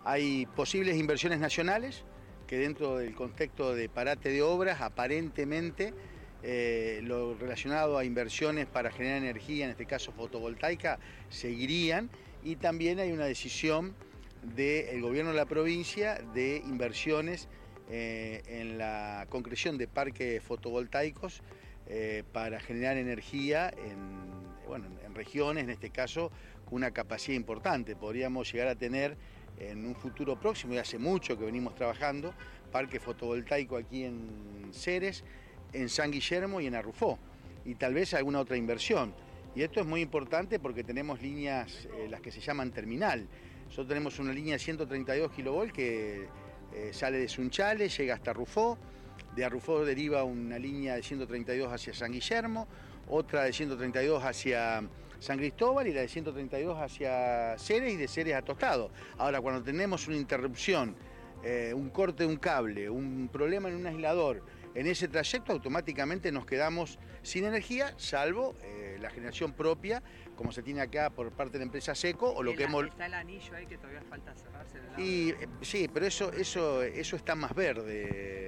Hay posibles inversiones nacionales que dentro del contexto de parate de obras, aparentemente, lo relacionado a inversiones para generar energía, en este caso fotovoltaica, seguirían, y también hay una decisión del gobierno de la provincia de inversiones en la concreción de parques fotovoltaicos para generar energía en regiones, en este caso, con una capacidad importante. Podríamos llegar a tener en un futuro próximo, y hace mucho que venimos trabajando, parque fotovoltaico aquí en Ceres, en San Guillermo y en Arrufó, y tal vez alguna otra inversión. Y esto es muy importante porque tenemos líneas, las que se llaman terminal. Nosotros tenemos una línea de 132 kV que sale de Sunchales, llega hasta Arrufó. De Arrufó deriva una línea de 132 hacia San Guillermo, otra de 132 hacia San Cristóbal y la de 132 hacia Ceres, y de Ceres a Tostado. Ahora, cuando tenemos una interrupción, un corte de un cable, un problema en un aislador, en ese trayecto automáticamente nos quedamos sin energía, salvo la generación propia, como se tiene acá por parte de la empresa Seco, o lo que hemos... Está el anillo ahí que todavía falta cerrarse. Y sí, pero eso está más verde,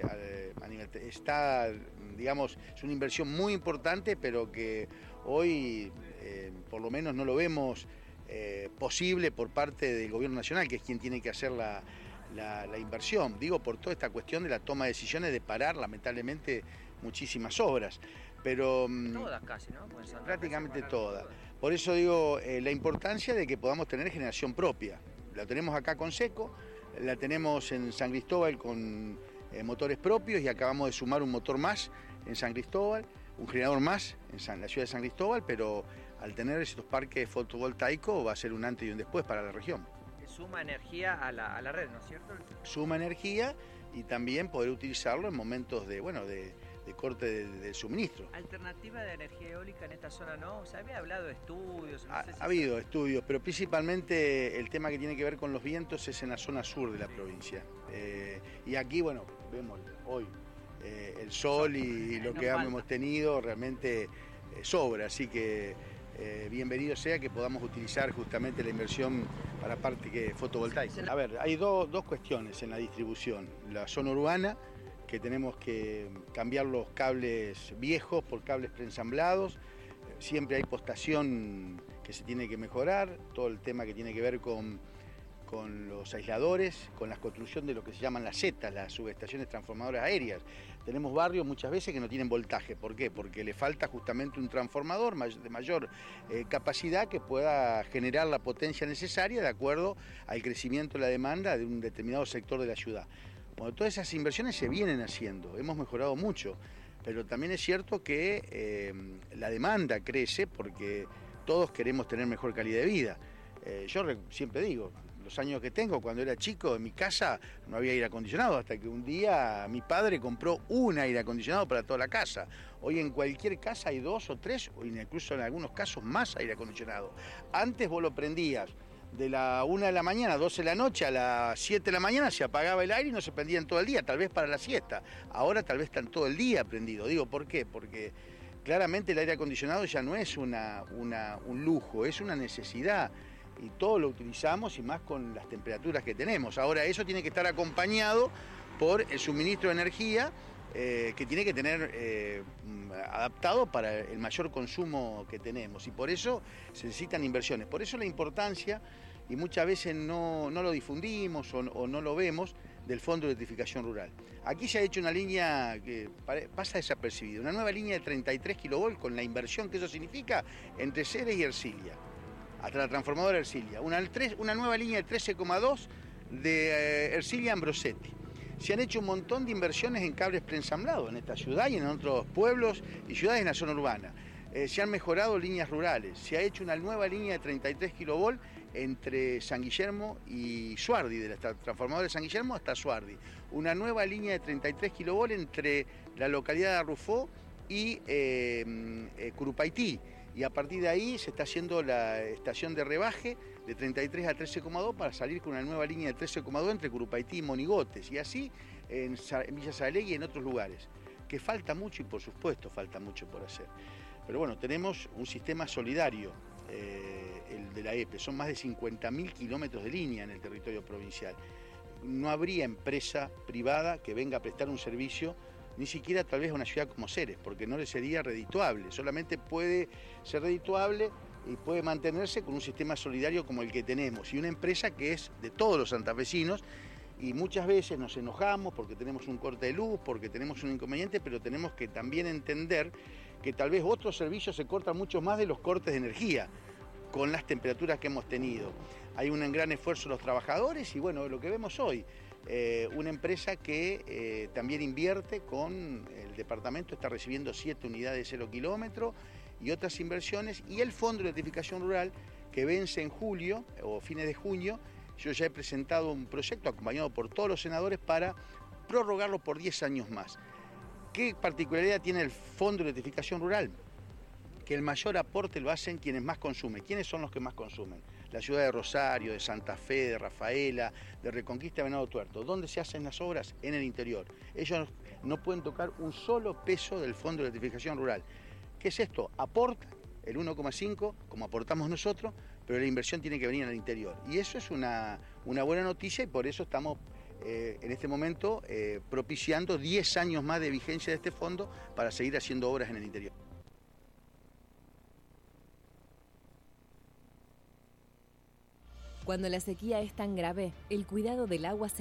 está, digamos, es una inversión muy importante, pero que hoy por lo menos no lo vemos posible por parte del gobierno nacional, que es quien tiene que hacer la inversión. Digo, por toda esta cuestión de la toma de decisiones de parar, lamentablemente, muchísimas obras. Pero todas casi, ¿no? Prácticamente todas. Por eso digo, la importancia de que podamos tener generación propia. La tenemos acá con Seco, la tenemos en San Cristóbal con motores propios, y acabamos de sumar un motor más en San Cristóbal, un generador más en la ciudad de San Cristóbal, pero al tener estos parques fotovoltaicos va a ser un antes y un después para la región. Suma energía a la red, ¿no es cierto? Suma energía, y también poder utilizarlo en momentos de corte del suministro. ¿Alternativa de energía eólica en esta zona no? O sea, había hablado de estudios. Ha habido estudios, pero principalmente el tema que tiene que ver con los vientos es en la zona sur de la provincia. Y aquí, bueno, vemos hoy el sol y lo que hemos tenido realmente sobra, así que bienvenido sea que podamos utilizar justamente la inversión para parte fotovoltaica. A ver, hay dos cuestiones en la distribución. La zona urbana, que tenemos que cambiar los cables viejos por cables preensamblados. Siempre hay postación que se tiene que mejorar, todo el tema que tiene que ver con los aisladores, con la construcción de lo que se llaman las zetas, las subestaciones transformadoras aéreas. Tenemos barrios muchas veces que no tienen voltaje. ¿Por qué? Porque le falta justamente un transformador de mayor capacidad que pueda generar la potencia necesaria de acuerdo al crecimiento de la demanda de un determinado sector de la ciudad. Bueno, todas esas inversiones se vienen haciendo, hemos mejorado mucho, pero también es cierto que la demanda crece porque todos queremos tener mejor calidad de vida. Yo siempre digo, los años que tengo, cuando era chico, en mi casa no había aire acondicionado, hasta que un día mi padre compró un aire acondicionado para toda la casa. Hoy en cualquier casa hay 2 o 3, o incluso en algunos casos más aire acondicionado. Antes vos lo prendías de la 1 de la mañana a 12 de la noche, a las 7 de la mañana se apagaba el aire y no se prendía en todo el día, tal vez para la siesta. Ahora tal vez están todo el día prendido. Digo, ¿por qué? Porque claramente el aire acondicionado ya no es un lujo, es una necesidad. Y todo lo utilizamos, y más con las temperaturas que tenemos. Ahora, eso tiene que estar acompañado por el suministro de energía que tiene que tener adaptado para el mayor consumo que tenemos, y por eso se necesitan inversiones. Por eso la importancia, y muchas veces no lo difundimos o no lo vemos, del Fondo de Electrificación Rural. Aquí se ha hecho una línea que pasa desapercibida, una nueva línea de 33 kV con la inversión que eso significa entre Ceres y Ercilia, hasta la transformadora Ercilia, una nueva línea de 13,2 de Ercilia a Ambrosetti. Se han hecho un montón de inversiones en cables preensamblados en esta ciudad y en otros pueblos y ciudades en la zona urbana. Se han mejorado líneas rurales, se ha hecho una nueva línea de 33 kV entre San Guillermo y Suardi, de la transformadora de San Guillermo hasta Suardi. Una nueva línea de 33 kV entre la localidad de Arrufó y Curupaití. Y a partir de ahí se está haciendo la estación de rebaje de 33 a 13,2 para salir con una nueva línea de 13,2 entre Curupaití y Monigotes, y así en Villa Zalegui y en otros lugares. Que falta mucho, y por supuesto falta mucho por hacer. Pero bueno, tenemos un sistema solidario el de la EPE, son más de 50.000 kilómetros de línea en el territorio provincial. No habría empresa privada que venga a prestar un servicio, ni siquiera tal vez a una ciudad como Ceres, porque no le sería redituable. Solamente puede ser redituable y puede mantenerse con un sistema solidario como el que tenemos, y una empresa que es de todos los santafesinos, y muchas veces nos enojamos porque tenemos un corte de luz, porque tenemos un inconveniente, pero tenemos que también entender que tal vez otros servicios se cortan mucho más de los cortes de energía, con las temperaturas que hemos tenido. Hay un gran esfuerzo de los trabajadores y bueno, lo que vemos hoy, una empresa que también invierte con el departamento, está recibiendo 7 unidades de 0 kilómetros y otras inversiones, y el Fondo de Electrificación Rural que vence en julio o fines de junio. Yo ya he presentado un proyecto acompañado por todos los senadores para prorrogarlo por 10 años más. ¿Qué particularidad tiene el Fondo de Electrificación Rural? Que el mayor aporte lo hacen quienes más consumen. ¿Quiénes son los que más consumen? La ciudad de Rosario, de Santa Fe, de Rafaela, de Reconquista, de Venado Tuerto. ¿Dónde se hacen las obras? En el interior. Ellos no pueden tocar un solo peso del Fondo de Electrificación Rural. ¿Qué es esto? Aporta el 1,5, como aportamos nosotros, pero la inversión tiene que venir en el interior. Y eso es una buena noticia, y por eso estamos en este momento propiciando 10 años más de vigencia de este fondo para seguir haciendo obras en el interior. Cuando la sequía es tan grave, el cuidado del agua se